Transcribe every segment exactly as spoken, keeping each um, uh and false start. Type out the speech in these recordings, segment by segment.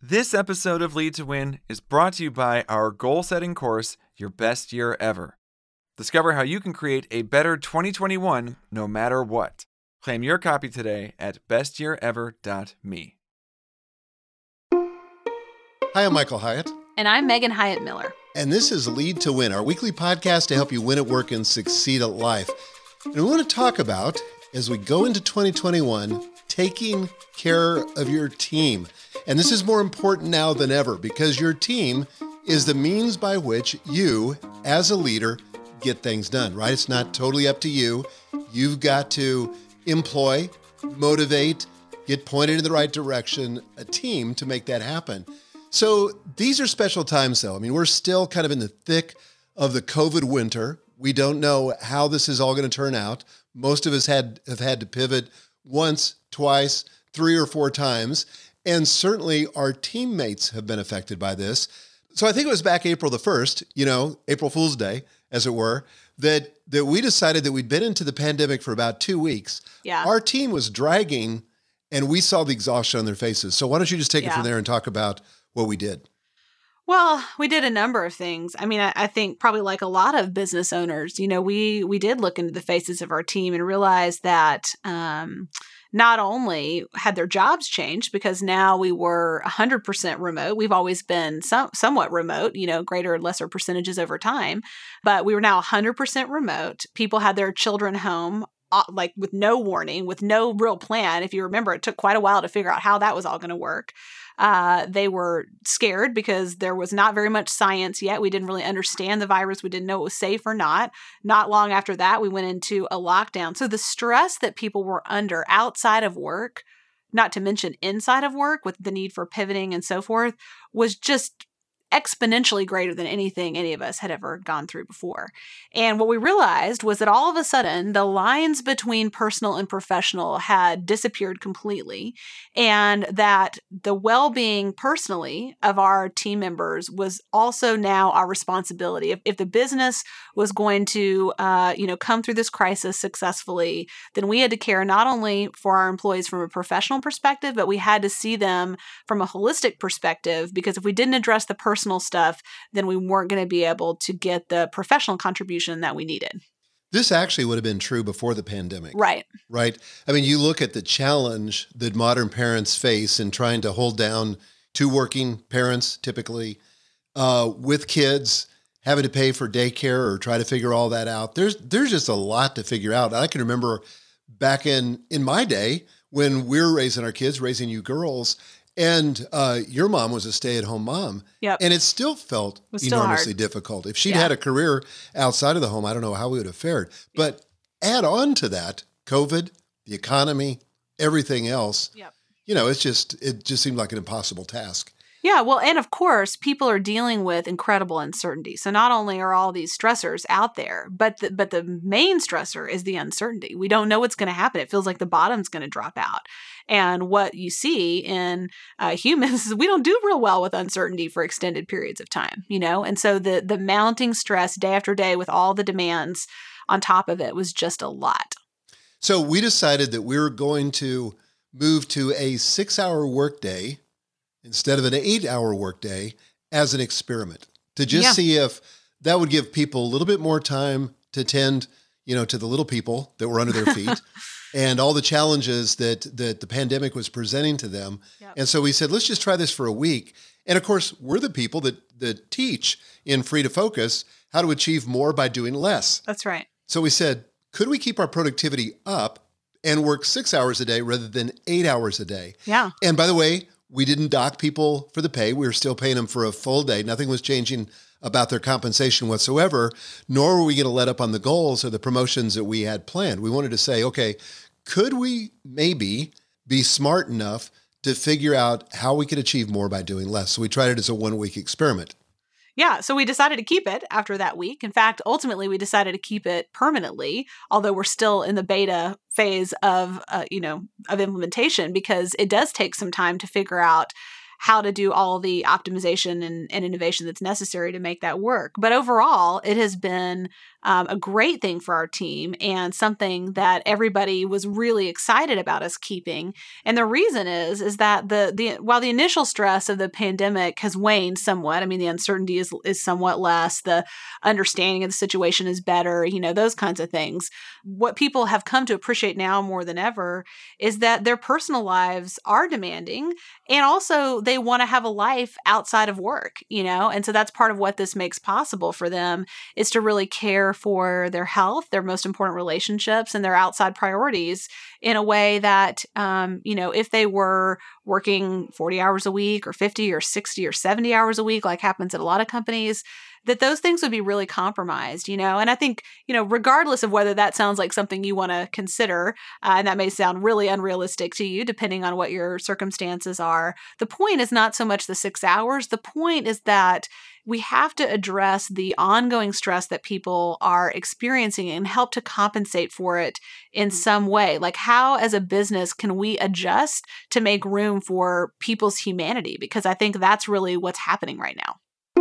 This episode of Lead to Win is brought to you by our goal-setting course, Your Best Year Ever. Discover how you can create a better twenty twenty-one no matter what. Claim your copy today at best year ever dot me. Hi, I'm Michael Hyatt. And I'm Megan Hyatt Miller. And this is Lead to Win, our weekly podcast to help you win at work and succeed at life. And we want to talk about, as we go into twenty twenty-one, taking care of your team. And this is more important now than ever because your team is the means by which you, as a leader, get things done, right? It's not totally up to you. You've got to employ, motivate, get pointed in the right direction, a team to make that happen. So these are special times, though. I mean, we're still kind of in the thick of the COVID winter. We don't know how this is all going to turn out. Most of us had have had to pivot once, twice, three or four times. And certainly our teammates have been affected by this. So I think it was back April the first, you know, April Fool's Day, as it were, that, that we decided that we'd been into the pandemic for about two weeks. Yeah. Our team was dragging and we saw the exhaustion on their faces. So why don't you just take Yeah. it from there and talk about what we did? Well, we did a number of things. I mean, I, I think probably like a lot of business owners, you know, we we did look into the faces of our team and realize that um, not only had their jobs changed because now we were one hundred percent remote. We've always been some, somewhat remote, you know, greater and lesser percentages over time, but we were now one hundred percent remote. People had their children home like with no warning, with no real plan. If you remember, it took quite a while to figure out how that was all going to work. Uh, they were scared because there was not very much science yet. We didn't really understand the virus. We didn't know it was safe or not. Not long after that, we went into a lockdown. So the stress that people were under outside of work, not to mention inside of work with the need for pivoting and so forth, was just exponentially greater than anything any of us had ever gone through before. And what we realized was that all of a sudden, the lines between personal and professional had disappeared completely, and that the well-being personally of our team members was also now our responsibility. If, if the business was going to, uh, you know, come through this crisis successfully, then we had to care not only for our employees from a professional perspective, but we had to see them from a holistic perspective, because if we didn't address the personal stuff, then we weren't going to be able to get the professional contribution that we needed. This actually would have been true before the pandemic. Right. Right. I mean, you look at the challenge that modern parents face in trying to hold down two working parents, typically, uh, with kids, having to pay for daycare or try to figure all that out. There's there's just a lot to figure out. I can remember back in, in my day when we were raising our kids, raising you girls, and uh, your mom was a stay-at-home mom. Yep. And it still felt was still enormously hard. difficult. If she'd Yeah. had a career outside of the home, I don't know how we would have fared. But add on to that, COVID, the economy, everything else, Yep. you know, it's just, it just seemed like an impossible task. Yeah, well, and of course, people are dealing with incredible uncertainty. So not only are all these stressors out there, but the, but the main stressor is the uncertainty. We don't know what's going to happen. It feels like the bottom's going to drop out. And what you see in uh, humans is we don't do real well with uncertainty for extended periods of time, you know? And so the the mounting stress day after day with all the demands on top of it was just a lot. So we decided that we were going to move to a six-hour workday instead of an eight-hour workday as an experiment to just Yeah. see if that would give people a little bit more time to tend, you know, to the little people that were under their feet and all the challenges that that the pandemic was presenting to them. Yep. And so we said, let's just try this for a week. And of course, we're the people that that teach in Free to Focus how to achieve more by doing less. That's right. So we said, could we keep our productivity up and work six hours a day rather than eight hours a day? Yeah. And by the way, we didn't dock people for the pay. We were still paying them for a full day. Nothing was changing about their compensation whatsoever, nor were we going to let up on the goals or the promotions that we had planned. We wanted to say, okay, could we maybe be smart enough to figure out how we could achieve more by doing less? So we tried it as a one-week experiment. Yeah, so we decided to keep it after that week. In fact, ultimately, we decided to keep it permanently, although we're still in the beta phase of, uh, you know, of implementation, because it does take some time to figure out how to do all the optimization and, and innovation that's necessary to make that work. But overall, it has been um, a great thing for our team and something that everybody was really excited about us keeping. And the reason is, is that the the while the initial stress of the pandemic has waned somewhat, I mean, the uncertainty is is somewhat less, the understanding of the situation is better, you know, those kinds of things. What people have come to appreciate now more than ever is that their personal lives are demanding, and also they want to have a life outside of work, you know, and so that's part of what this makes possible for them, is to really care for their health, their most important relationships, and their outside priorities in a way that, um, you know, if they were working forty hours a week or fifty or sixty or seventy hours a week, like happens at a lot of companies, that those things would be really compromised, you know? And I think, you know, regardless of whether that sounds like something you want to consider, uh, and that may sound really unrealistic to you, depending on what your circumstances are, the point is not so much the six hours. The point is that we have to address the ongoing stress that people are experiencing and help to compensate for it in some way. Like, how, as a business, can we adjust to make room for people's humanity? Because I think that's really what's happening right now.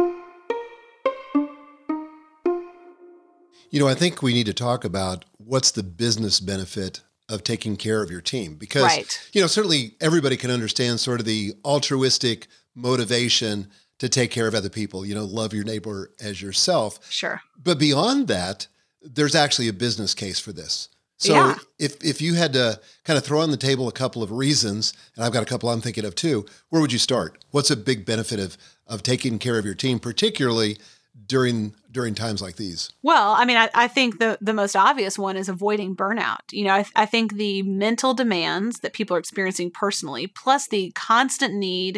You know, I think we need to talk about what's the business benefit of taking care of your team, because, right. you know, certainly everybody can understand sort of the altruistic motivation to take care of other people, you know, love your neighbor as yourself. Sure. But beyond that, there's actually a business case for this. So yeah. if, if you had to kind of throw on the table a couple of reasons, and I've got a couple I'm thinking of too, where would you start? What's a big benefit of, of taking care of your team, particularly during during times like these? Well, I mean, I, I think the, the most obvious one is avoiding burnout. You know, I, I think the mental demands that people are experiencing personally, plus the constant need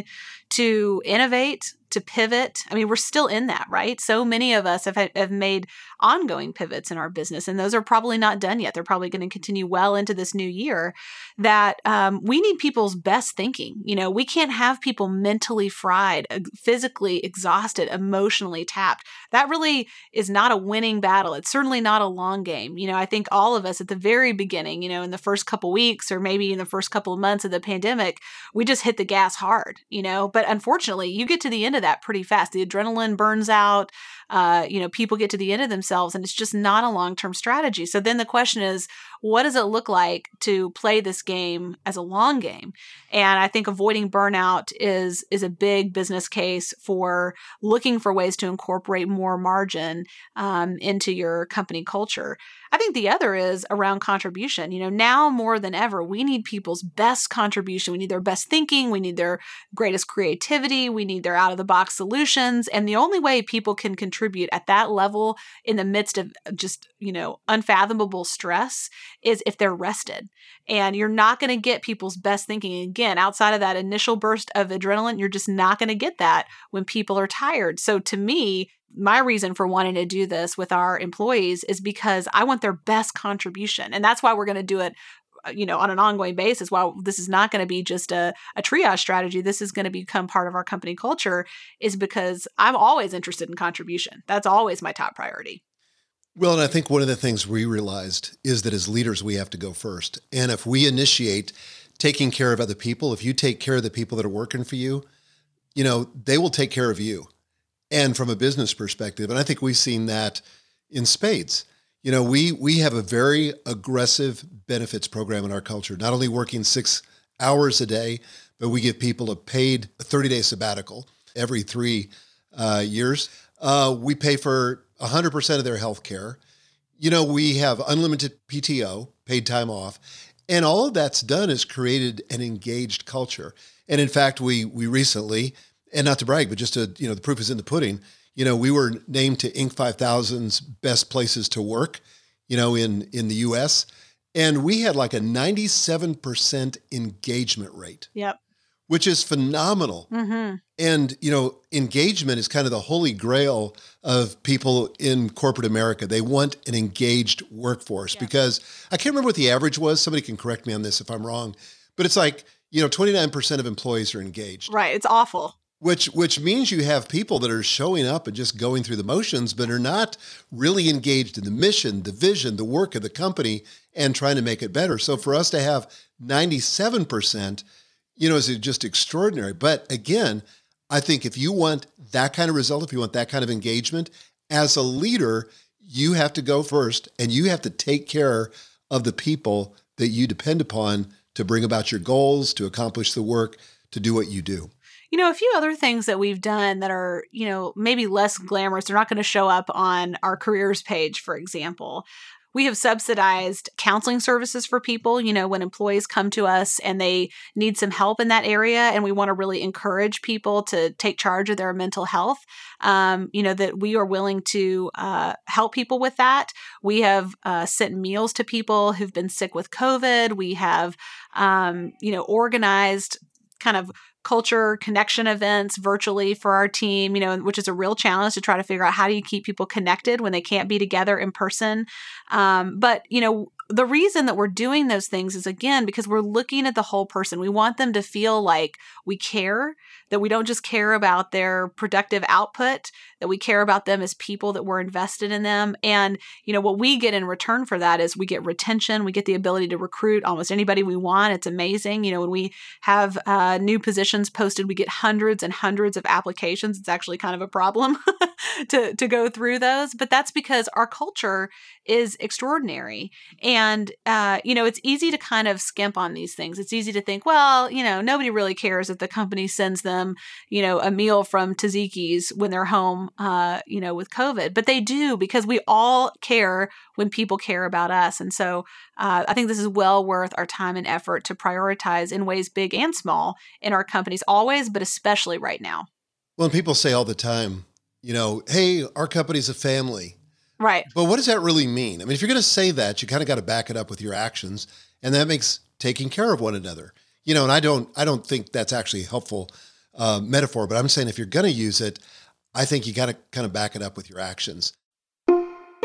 to innovate, to pivot. I mean, we're still in that, right? So many of us have have made ongoing pivots in our business, and those are probably not done yet. They're probably going to continue well into this new year. That um, we need people's best thinking. You know, we can't have people mentally fried, physically exhausted, emotionally tapped. That really is not a winning battle. It's certainly not a long game. You know, I think all of us at the very beginning, you know, in the first couple weeks or maybe in the first couple of months of the pandemic, we just hit the gas hard, you know, but unfortunately you get to the end of that pretty fast. The adrenaline burns out, uh, you know, people get to the end of themselves, and it's just not a long-term strategy. So then the question is, what does it look like to play this game as a long game? And I think avoiding burnout is is a big business case for looking for ways to incorporate more margin um, into your company culture. I think the other is around contribution. You know, now more than ever, we need people's best contribution. We need their best thinking. We need their greatest creativity. We need their out-of-the-box solutions. And the only way people can contribute at that level in the midst of just, you know, unfathomable stress is if they're rested. And you're not going to get people's best thinking. Again, outside of that initial burst of adrenaline, you're just not going to get that when people are tired. So to me, my reason for wanting to do this with our employees is because I want their best contribution. And that's why we're going to do it, you know, on an ongoing basis. While this is not going to be just a, a triage strategy, this is going to become part of our company culture, is because I'm always interested in contribution. That's always my top priority. Well, and I think one of the things we realized is that as leaders, we have to go first. And if we initiate taking care of other people, if you take care of the people that are working for you, you know, they will take care of you. And from a business perspective, and I think we've seen that in spades. You know, we we have a very aggressive benefits program in our culture, not only working six hours a day, but we give people a paid thirty-day sabbatical every three uh, years. Uh, we pay for one hundred percent of their health care. You know, we have unlimited P T O, paid time off. And all of that's done is created an engaged culture. And in fact, we we recently, and not to brag, but just to, you know, the proof is in the pudding. You know, we were named to Inc five thousand's best places to work, you know, in, in the U S. And we had like a ninety-seven percent engagement rate. Yep. Which is phenomenal. Mm-hmm. And, you know, engagement is kind of the holy grail of people in corporate America. They want an engaged workforce, yeah. Because I can't remember what the average was. Somebody can correct me on this if I'm wrong, but it's like, you know, twenty-nine percent of employees are engaged. Right. It's awful. Which which means you have people that are showing up and just going through the motions, but are not really engaged in the mission, the vision, the work of the company, and trying to make it better. So for us to have ninety-seven percent, you know, is just extraordinary. But again, I think if you want that kind of result, if you want that kind of engagement, as a leader, you have to go first and you have to take care of the people that you depend upon to bring about your goals, to accomplish the work, to do what you do. You know, a few other things that we've done that are, you know, maybe less glamorous. They're not going to show up on our careers page, for example. We have subsidized counseling services for people, you know, when employees come to us and they need some help in that area, and we want to really encourage people to take charge of their mental health, um, you know, that we are willing to uh, help people with that. We have uh, sent meals to people who've been sick with COVID. We have, um, you know, organized kind of culture connection events virtually for our team, you know, which is a real challenge to try to figure out how do you keep people connected when they can't be together in person. Um, but, you know, the reason that we're doing those things is, again, because we're looking at the whole person. We want them to feel like we care, that we don't just care about their productive output, that we care about them as people, that we're invested in them. And, you know, what we get in return for that is we get retention. We get the ability to recruit almost anybody we want. It's amazing. You know, when we have uh, new positions posted, we get hundreds and hundreds of applications. It's actually kind of a problem to, to go through those. But that's because our culture is extraordinary. And, uh, you know, it's easy to kind of skimp on these things. It's easy to think, well, you know, nobody really cares if the company sends them, you know, a meal from Tzatziki's when they're home, uh, you know, with COVID. But they do, because we all care when people care about us. And so uh, I think this is well worth our time and effort to prioritize in ways big and small in our companies, always, but especially right now. Well, people say all the time, you know, hey, our company's a family. Right. But what does that really mean? I mean, if you're going to say that, you kind of got to back it up with your actions, and that makes taking care of one another. You know, and I don't, I don't think that's actually a helpful uh, metaphor, but I'm saying if you're going to use it, I think you got to kind of back it up with your actions. I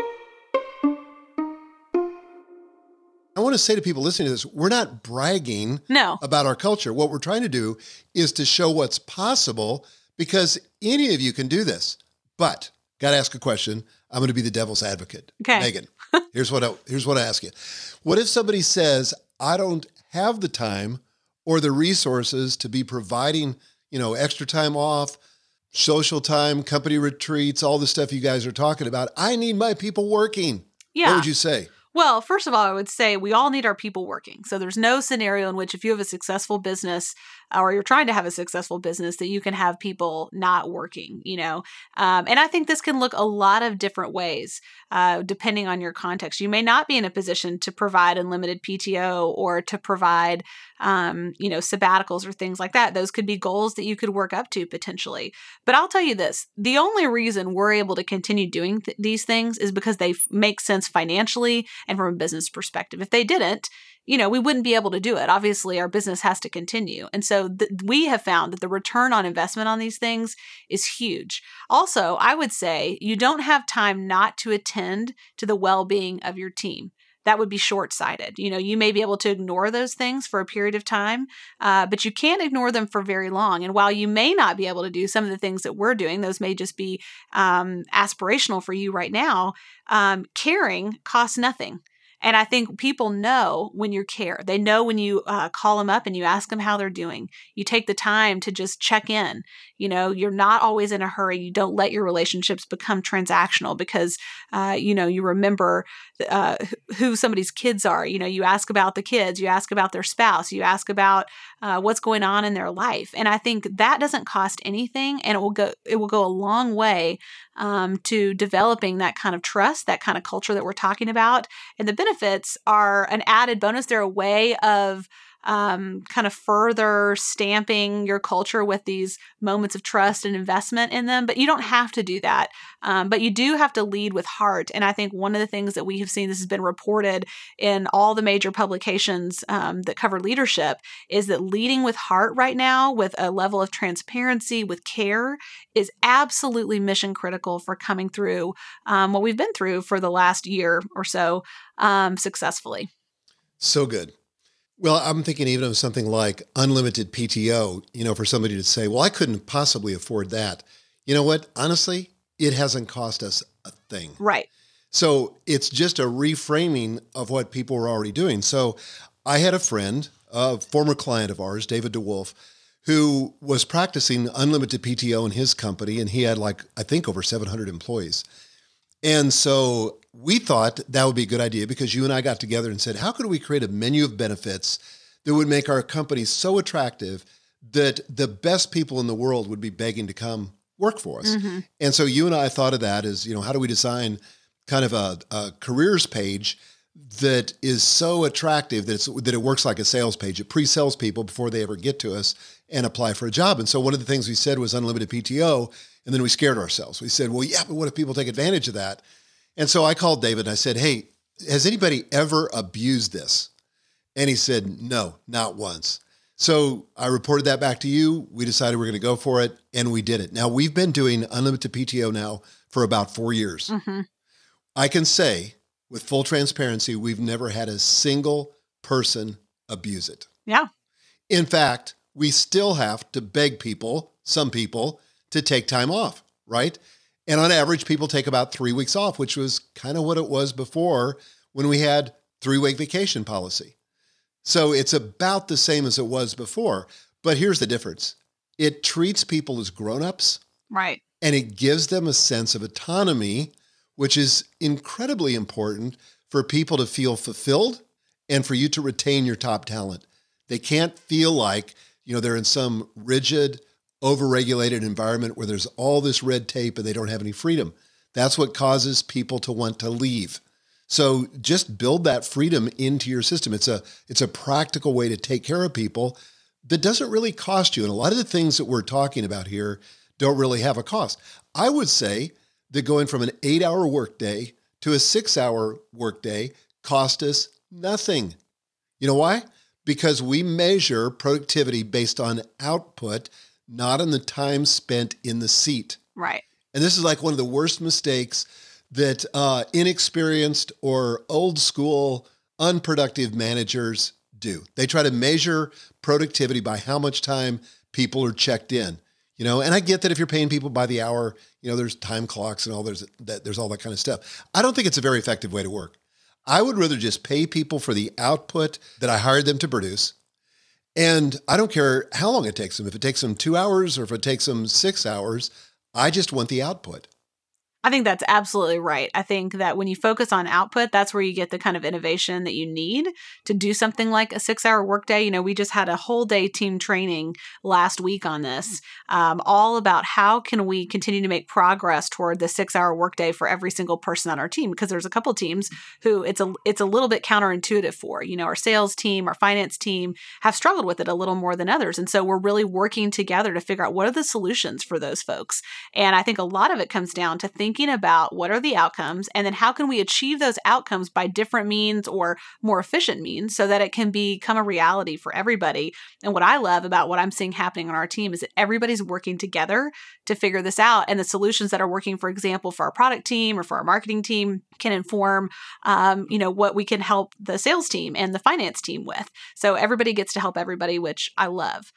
want to say to people listening to this, we're not bragging no. about our culture. What we're trying to do is to show what's possible, because any of you can do this. But got to ask a question. I'm going to be the devil's advocate. Okay. Megan, here's what I, here's what I ask you. What if somebody says, I don't have the time or the resources to be providing, you know, extra time off, social time, company retreats, all the stuff you guys are talking about. I need my people working. Yeah. What would you say? Well, first of all, I would say we all need our people working. So there's no scenario in which if you have a successful business or you're trying to have a successful business that you can have people not working, you know. Um, and I think this can look a lot of different ways uh, depending on your context. You may not be in a position to provide unlimited P T O or to provide, um, you know, sabbaticals or things like that. Those could be goals that you could work up to potentially. But I'll tell you this, the only reason we're able to continue doing th- these things is because they f- make sense financially and from a business perspective. If they didn't, you know, we wouldn't be able to do it. Obviously, our business has to continue. And so th- we have found that the return on investment on these things is huge. Also, I would say you don't have time not to attend to the well-being of your team. That would be short-sighted. You know, you may be able to ignore those things for a period of time, uh, but you can't ignore them for very long. And while you may not be able to do some of the things that we're doing, those may just be um, aspirational for you right now, um, caring costs nothing. And I think people know when you care. They know when you uh, call them up and you ask them how they're doing. You take the time to just check in. You know, you're not always in a hurry. You don't let your relationships become transactional because, uh, you know, you remember uh, who somebody's kids are. You know, you ask about the kids. You ask about their spouse. You ask about uh, what's going on in their life. And I think that doesn't cost anything, and it will go. It will go a long way um, to developing that kind of trust, that kind of culture that we're talking about. And the benefits are an added bonus. They're a way of um, kind of further stamping your culture with these moments of trust and investment in them. But you don't have to do that. Um, but you do have to lead with heart. And I think one of the things that we have seen, this has been reported in all the major publications um, that cover leadership, is that leading with heart right now, with a level of transparency, with care, is absolutely mission critical for coming through um, what we've been through for the last year or so um, successfully. So good. Well, I'm thinking even of something like unlimited P T O, you know, for somebody to say, well, I couldn't possibly afford that. You know what? Honestly, it hasn't cost us a thing. Right. So it's just a reframing of what people were already doing. So I had a friend a former client of ours, David DeWolf, who was practicing unlimited P T O in his company, and he had like, I think over seven hundred employees. And so we thought that would be a good idea because you and I got together and said, how could we create a menu of benefits that would make our company so attractive that the best people in the world would be begging to come work for us? Mm-hmm. And so you and I thought of that as, you know, how do we design kind of a, a careers page that is so attractive that it's, that it works like a sales page. It pre-sells people before they ever get to us and apply for a job. And so one of the things we said was unlimited P T O, and then we scared ourselves. We said, well, yeah, but what if people take advantage of that? And so I called David and I said, hey, has anybody ever abused this? And he said, no, not once. So I reported that back to you. We decided we're going to go for it, and we did it. Now, we've been doing unlimited P T O now for about four years. Mm-hmm. I can say with full transparency, we've never had a single person abuse it. Yeah. In fact, we still have to beg people, some people, to take time off, right? And on average, people take about three weeks off, which was kind of what it was before when we had three-week vacation policy. So it's about the same as it was before. But here's the difference. It treats people as grown-ups. Right. And it gives them a sense of autonomy, which is incredibly important for people to feel fulfilled and for you to retain your top talent. They can't feel like, you know, they're in some rigid, overregulated environment where there's all this red tape and they don't have any freedom. That's what causes people to want to leave. So just build that freedom into your system. It's a it's a practical way to take care of people that doesn't really cost you. And a lot of the things that we're talking about here don't really have a cost. I would say that going from an eight-hour workday to a six-hour workday cost us nothing. You know why? Because we measure productivity based on output, not on the time spent in the seat. Right. And this is like one of the worst mistakes that uh, inexperienced or old school, unproductive managers do. They try to measure productivity by how much time people are checked in. You know, and I get that if you're paying people by the hour, you know, there's time clocks and all there's that there's all that kind of stuff. I don't think it's a very effective way to work. I would rather just pay people for the output that I hired them to produce. And I don't care how long it takes them. If it takes them two hours or if it takes them six hours, I just want the output. I think that's absolutely right. I think that when you focus on output, that's where you get the kind of innovation that you need to do something like a six-hour workday. You know, we just had a whole day team training last week on this, um, all about how can we continue to make progress toward the six-hour workday for every single person on our team. Because there's a couple teams who it's a it's a little bit counterintuitive for. You know, our sales team, our finance team have struggled with it a little more than others, and so we're really working together to figure out what are the solutions for those folks. And I think a lot of it comes down to thinking thinking about what are the outcomes and then how can we achieve those outcomes by different means or more efficient means so that it can become a reality for everybody. And what I love about what I'm seeing happening on our team is that everybody's working together to figure this out. And the solutions that are working, for example, for our product team or for our marketing team can inform, um, you know, what we can help the sales team and the finance team with. So everybody gets to help everybody, which I love.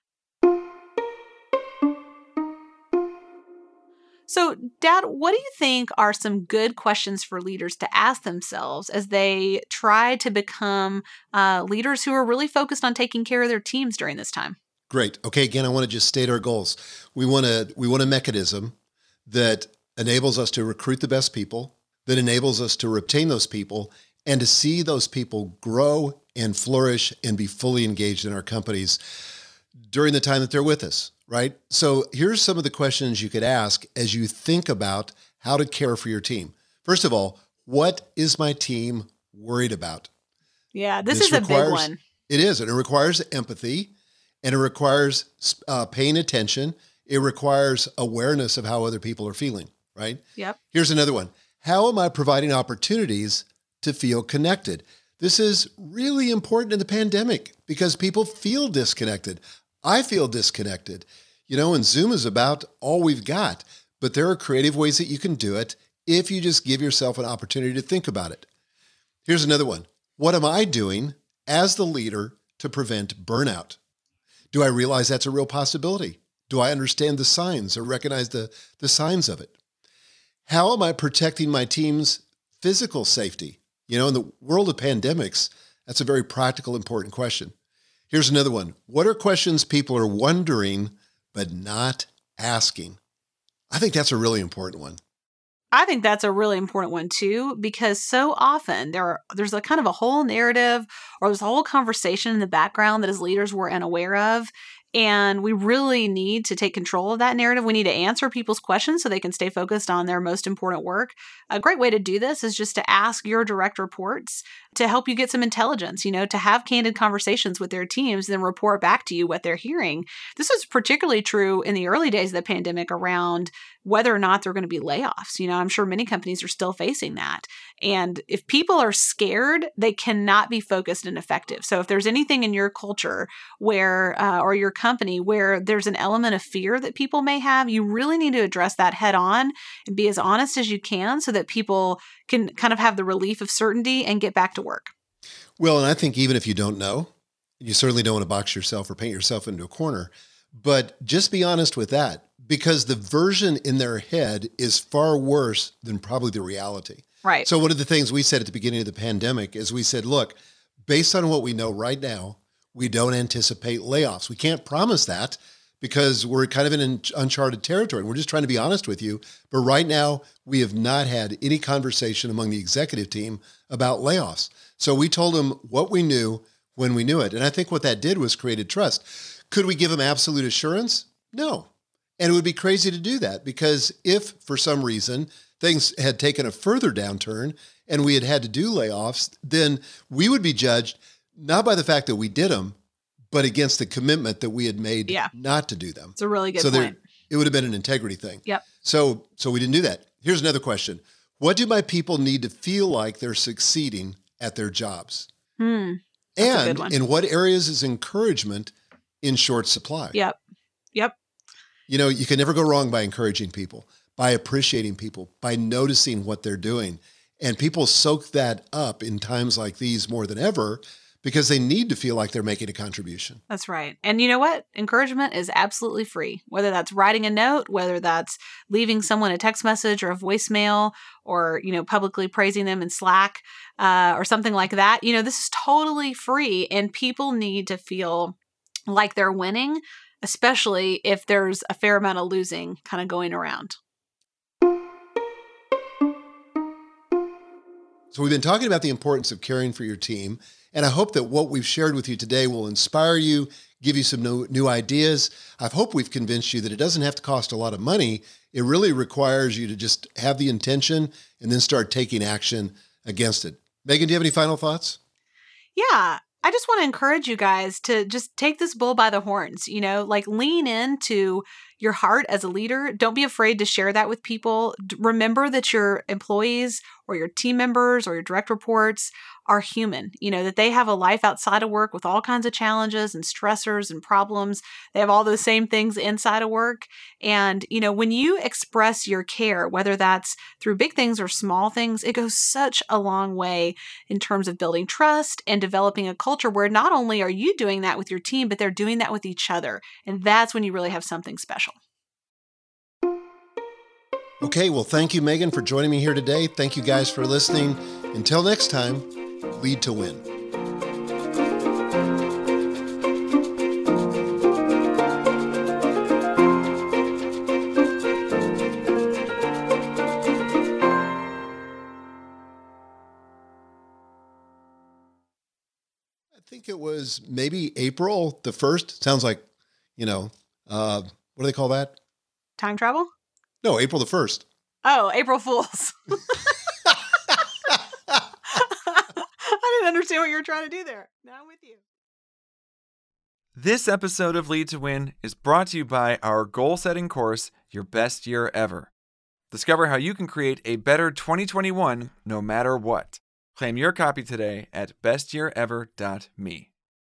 So, Dad, what do you think are some good questions for leaders to ask themselves as they try to become uh, leaders who are really focused on taking care of their teams during this time? Great. Okay, again, I want to just state our goals. We want a we want a mechanism that enables us to recruit the best people, that enables us to retain those people, and to see those people grow and flourish and be fully engaged in our companies during the time that they're with us. Right? So here's some of the questions you could ask as you think about how to care for your team. First of all, what is my team worried about? Yeah, this, this is requires, a big one. It is. And it requires empathy and it requires uh, paying attention. It requires awareness of how other people are feeling, right? Yep. Here's another one. How am I providing opportunities to feel connected? This is really important in the pandemic because people feel disconnected. I feel disconnected, you know, and Zoom is about all we've got, but there are creative ways that you can do it if you just give yourself an opportunity to think about it. Here's another one. What am I doing as the leader to prevent burnout? Do I realize that's a real possibility? Do I understand the signs or recognize the, the signs of it? How am I protecting my team's physical safety? You know, in the world of pandemics, that's a very practical, important question. Here's another one. What are questions people are wondering but not asking? I think that's a really important one. I think that's a really important one too, because so often there are, there's a kind of a whole narrative or there's a whole conversation in the background that as leaders we're unaware of. And we really need to take control of that narrative. We need to answer people's questions so they can stay focused on their most important work. A great way to do this is just to ask your direct reports to help you get some intelligence, you know, to have candid conversations with their teams, then report back to you what they're hearing. This is particularly true in the early days of the pandemic around whether or not there are going to be layoffs. You know, I'm sure many companies are still facing that. And if people are scared, they cannot be focused and effective. So if there's anything in your culture where, uh, or your company where there's an element of fear that people may have, you really need to address that head on and be as honest as you can so that people can kind of have the relief of certainty and get back to work. Well, and I think even if you don't know, you certainly don't want to box yourself or paint yourself into a corner, but just be honest with that, because the version in their head is far worse than probably the reality. Right. So one of the things we said at the beginning of the pandemic is we said, look, based on what we know right now, we don't anticipate layoffs. We can't promise that because we're kind of in uncharted territory. We're just trying to be honest with you. But right now, we have not had any conversation among the executive team about layoffs. So we told them what we knew when we knew it. And I think what that did was created trust. Could we give them absolute assurance? No. And it would be crazy to do that because if for some reason things had taken a further downturn and we had had to do layoffs, then we would be judged not by the fact that we did them, but against the commitment that we had made yeah. not to do them. It's a really good so point. There, it would have been an integrity thing. Yep. So, so we didn't do that. Here's another question. What do my people need to feel like they're succeeding at their jobs? Hmm. And in what areas is encouragement in short supply? Yep. Yep. You know, you can never go wrong by encouraging people, by appreciating people, by noticing what they're doing. And people soak that up in times like these more than ever because they need to feel like they're making a contribution. That's right. And you know what? Encouragement is absolutely free, whether that's writing a note, whether that's leaving someone a text message or a voicemail or, you know, publicly praising them in Slack uh, or something like that. You know, this is totally free and people need to feel like they're winning, especially if there's a fair amount of losing kind of going around. So we've been talking about the importance of caring for your team, and I hope that what we've shared with you today will inspire you, give you some new, new ideas. I hope we've convinced you that it doesn't have to cost a lot of money. It really requires you to just have the intention and then start taking action against it. Megan, do you have any final thoughts? Yeah. I just want to encourage you guys to just take this bull by the horns, you know, like lean into your heart as a leader. Don't be afraid to share that with people. Remember that your employees or your team members or your direct reports are human, you know, that they have a life outside of work with all kinds of challenges and stressors and problems. They have all those same things inside of work. And, you know, when you express your care, whether that's through big things or small things, it goes such a long way in terms of building trust and developing a culture where not only are you doing that with your team, but they're doing that with each other. And that's when you really have something special. Okay, well, thank you, Megan, for joining me here today. Thank you guys for listening. Until next time, lead to win. I think it was maybe April the first. Sounds like, you know, uh, what do they call that? Time travel? No, April the first. Oh, April Fools. I didn't understand what you were trying to do there. Now I'm with you. This episode of Lead to Win is brought to you by our goal-setting course, Your Best Year Ever. Discover how you can create a better twenty twenty-one no matter what. Claim your copy today at best year ever dot me.